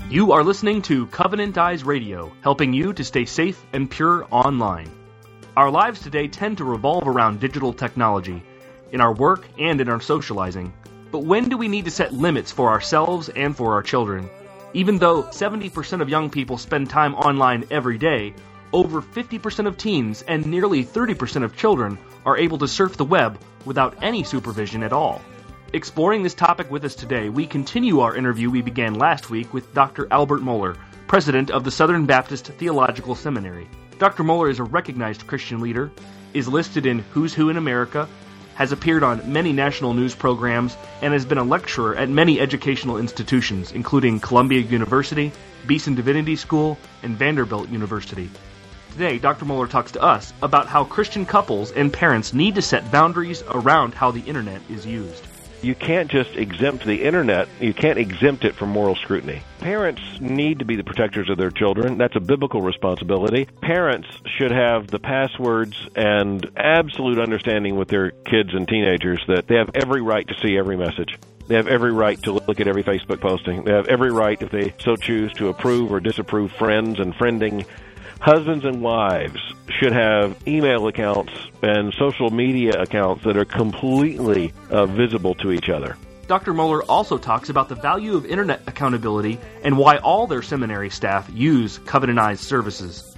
You are listening to Covenant Eyes Radio, helping you to stay safe and pure online. Our lives today tend to revolve around digital technology, in our work and in our socializing. But when do we need to set limits for ourselves and for our children? Even though 70% of young people spend time online every day, over 50% of teens and nearly 30% of children are able to surf the web without any supervision at all. Exploring this topic with us today, we continue our interview we began last week with Dr. Albert Mohler, president of the Southern Baptist Theological Seminary. Dr. Mohler is a recognized Christian leader, is listed in Who's Who in America, has appeared on many national news programs, and has been a lecturer at many educational institutions, including Columbia University, Beeson Divinity School, and Vanderbilt University. Today, Dr. Mohler talks to us about how Christian couples and parents need to set boundaries around how the internet is used. You can't just exempt the internet. You can't exempt it from moral scrutiny. Parents need to be the protectors of their children. That's a biblical responsibility. Parents should have the passwords and absolute understanding with their kids and teenagers that they have every right to see every message. They have every right to look at every Facebook posting. They have every right, if they so choose, to approve or disapprove friends and friending. Husbands and wives should have email accounts and social media accounts that are completely visible to each other. Dr. Mohler also talks about the value of internet accountability and why all their seminary staff use Covenant Eyes services.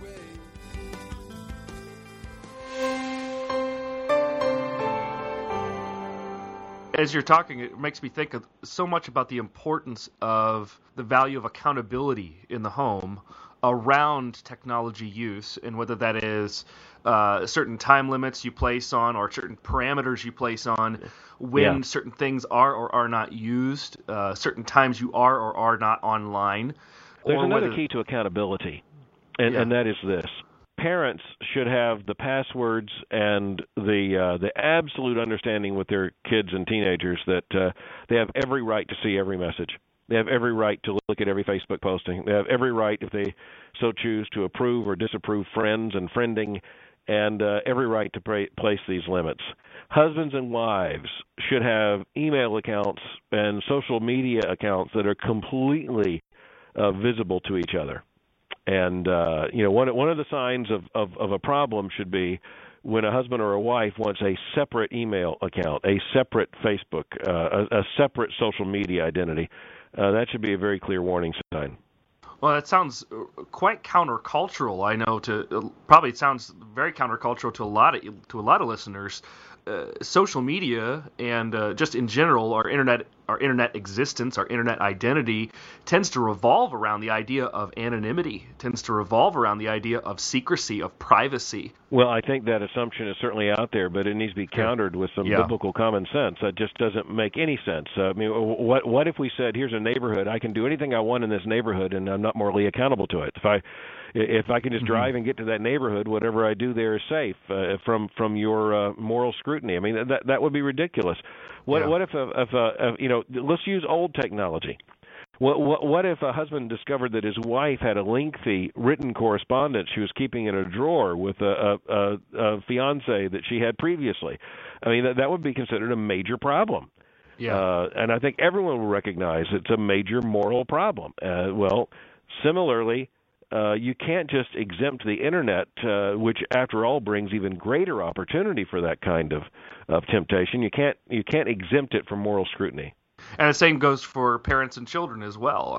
As you're talking, it makes me think of so much about the importance of the value of accountability in the home around technology use, and whether that is certain time limits you place on or certain parameters you place on when certain things are or are not used, certain times you are or are not online. There's another key to accountability, and that is this. Parents should have the passwords and the absolute understanding with their kids and teenagers that they have every right to see every message. They have every right to look at every Facebook posting. They have every right, if they so choose, to approve or disapprove friends and friending, and every right to place these limits. Husbands and wives should have email accounts and social media accounts that are completely visible to each other. And one of the signs of a problem should be when a husband or a wife wants a separate email account, a separate Facebook, a separate social media identity. That should be a very clear warning sign. Well, that sounds quite countercultural. I know probably it sounds very countercultural to a lot of listeners. Social media and just in general, our internet existence, our internet identity tends to revolve around the idea of anonymity, tends to revolve around the idea of secrecy, of privacy. Well, I think that assumption is certainly out there, but it needs to be countered with some biblical common sense. That just doesn't make any sense. I mean, what if we said, here's a neighborhood, I can do anything I want in this neighborhood, and I'm not morally accountable to it? If I can just drive and get to that neighborhood, whatever I do there is safe from your moral scrutiny. I mean, that would be ridiculous. What if let's use old technology. What if a husband discovered that his wife had a lengthy written correspondence she was keeping in a drawer with a fiance that she had previously? I mean, that would be considered a major problem. Yeah. And I think everyone will recognize it's a major moral problem. Similarly, you can't just exempt the internet, which, after all, brings even greater opportunity for that kind of temptation. You can't exempt it from moral scrutiny. And the same goes for parents and children as well.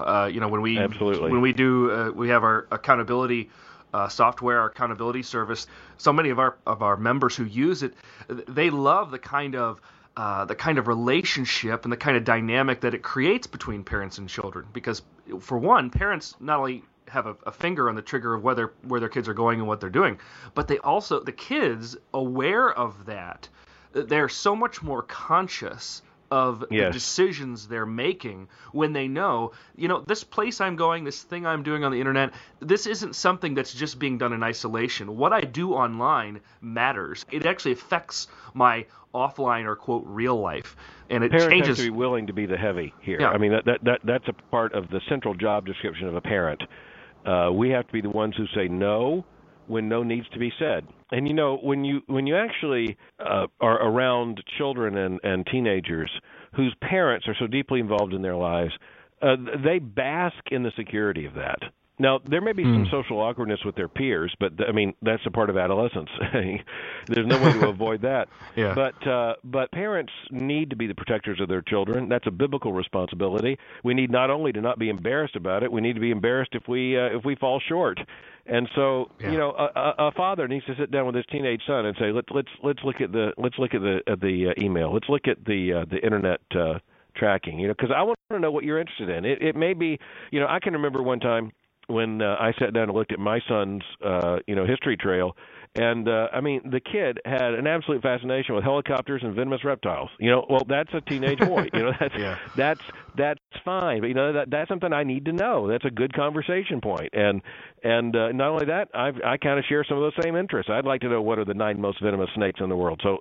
When we have our accountability software, our accountability service. So many of our members who use it, they love the kind of relationship and the kind of dynamic that it creates between parents and children. Because, for one, parents not only have a finger on the trigger of where their kids are going and what they're doing, but the kids, aware of that, they're so much more conscious of the decisions they're making when they know, this place I'm going, this thing I'm doing on the internet, this isn't something that's just being done in isolation. What I do online matters. It actually affects my offline or, quote, real life. And it Parents changes. Have to be willing to be the heavy here. Yeah. I mean, that's a part of the central job description of a parent. We have to be the ones who say no when no needs to be said. And when you actually are around children and teenagers whose parents are so deeply involved in their lives, they bask in the security of that. Now, there may be some social awkwardness with their peers, but I mean that's a part of adolescence. There's no way to avoid that. Yeah. But parents need to be the protectors of their children. That's a biblical responsibility. We need not only to not be embarrassed about it, we need to be embarrassed if we fall short. And so, a father needs to sit down with his teenage son and say, let's look at the email. Let's look at the internet tracking. Because I want to know what you're interested in. It may be, I can remember one time when I sat down and looked at my son's, history trail, and the kid had an absolute fascination with helicopters and venomous reptiles. Well, that's a teenage boy. That's fine. But that's something I need to know. That's a good conversation point. And not only that, I kind of share some of those same interests. I'd like to know what are the 9 most venomous snakes in the world. So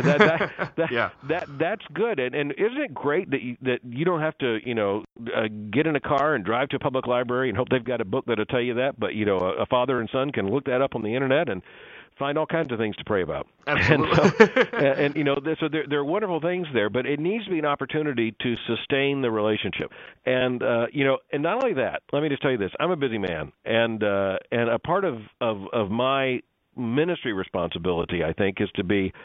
that's good. And isn't it great that you don't have to get in a car and drive to a public library and hope they've got a book that'll tell you that, but a father and son can look that up on the internet and find all kinds of things to pray about. Absolutely. So there are wonderful things there, but it needs to be an opportunity to sustain the relationship. And and not only that, let me just tell you this: I'm a busy man, and a part of my ministry responsibility, I think, is to be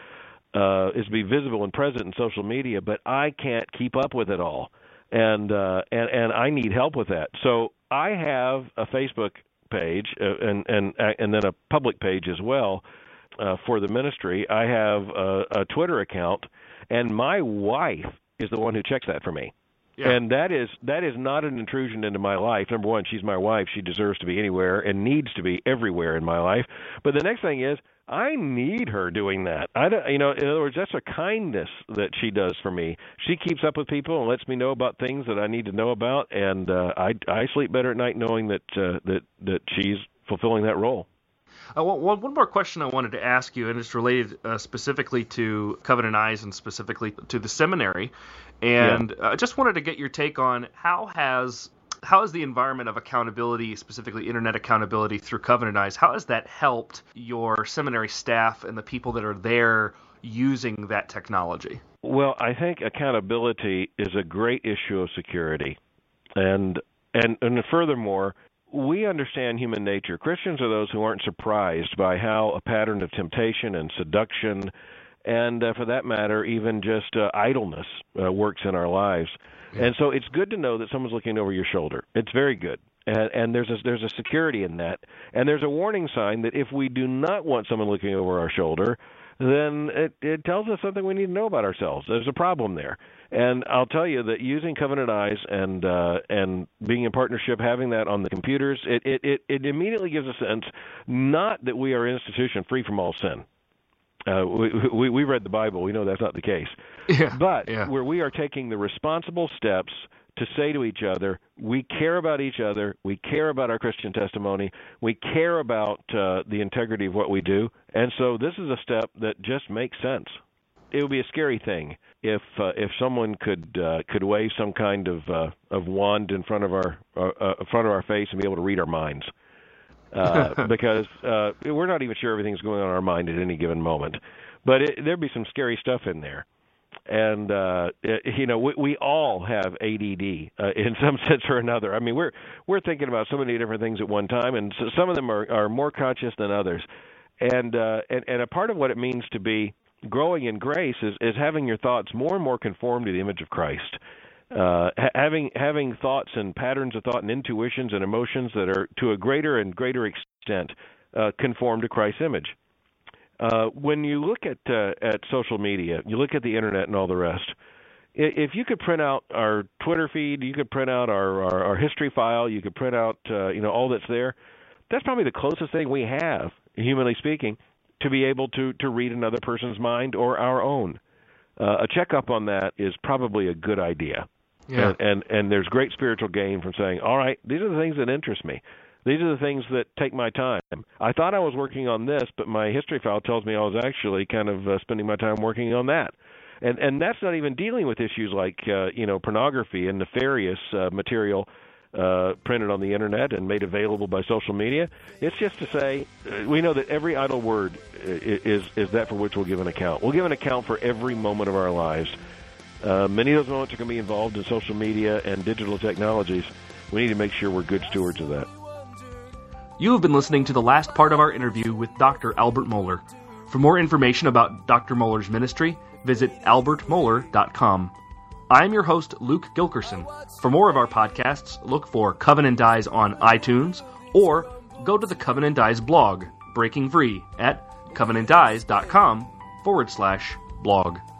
visible and present in social media. But I can't keep up with it all, and I need help with that. So I have a Facebook page and then a public page as well for the ministry. I have a Twitter account, and my wife is the one who checks that for me. Yeah. And that is not an intrusion into my life. Number one, she's my wife. She deserves to be anywhere and needs to be everywhere in my life. But the next thing is, I need her doing that. In other words, that's a kindness that she does for me. She keeps up with people and lets me know about things that I need to know about, and I sleep better at night knowing that she's fulfilling that role. One more question I wanted to ask you, and it's related specifically to Covenant Eyes and specifically to the seminary. And I just wanted to get your take on how has the environment of accountability, specifically internet accountability through Covenant Eyes, how has that helped your seminary staff and the people that are there using that technology? Well, I think accountability is a great issue of security. And furthermore, we understand human nature. Christians are those who aren't surprised by how a pattern of temptation and seduction and, for that matter, even just idleness works in our lives. Yeah. And so it's good to know that someone's looking over your shoulder. It's very good. And there's a security in that. And there's a warning sign that if we do not want someone looking over our shoulder, then it tells us something we need to know about ourselves. There's a problem there. And I'll tell you that using Covenant Eyes and being in partnership, having that on the computers, it immediately gives a sense not that we are an institution free from all sin. We read the Bible. We know that's not the case. Where we are taking the responsible steps to say to each other, we care about each other, we care about our Christian testimony, we care about the integrity of what we do, and so this is a step that just makes sense. It would be a scary thing if someone could wave some kind of wand in front of our face and be able to read our minds. Because we're not even sure everything's going on in our mind at any given moment. But there'd be some scary stuff in there. And, we all have ADD in some sense or another. I mean, we're thinking about so many different things at one time, and so some of them are more conscious than others. And a part of what it means to be growing in grace is having your thoughts more and more conform to the image of Christ. Having thoughts and patterns of thought and intuitions and emotions that are to a greater and greater extent conform to Christ's image. When you look at social media, you look at the internet and all the rest. If you could print out our Twitter feed, you could print out our history file, you could print out all that's there. That's probably the closest thing we have, humanly speaking, to be able to read another person's mind or our own. A checkup on that is probably a good idea. Yeah. And there's great spiritual gain from saying, all right, these are the things that interest me. These are the things that take my time. I thought I was working on this, but my history file tells me I was actually kind of spending my time working on that. And that's not even dealing with issues like, pornography and nefarious material printed on the internet and made available by social media. It's just to say, we know that every idle word is that for which we'll give an account. We'll give an account for every moment of our lives. Many of those moments are going to be involved in social media and digital technologies. We need to make sure we're good stewards of that. You have been listening to the last part of our interview with Dr. Albert Mohler. For more information about Dr. Mohler's ministry, visit albertmohler.com. I am your host, Luke Gilkerson. For more of our podcasts, look for Covenant Eyes on iTunes, or go to the Covenant Eyes blog, Breaking Free, at covenanteyes.com/blog.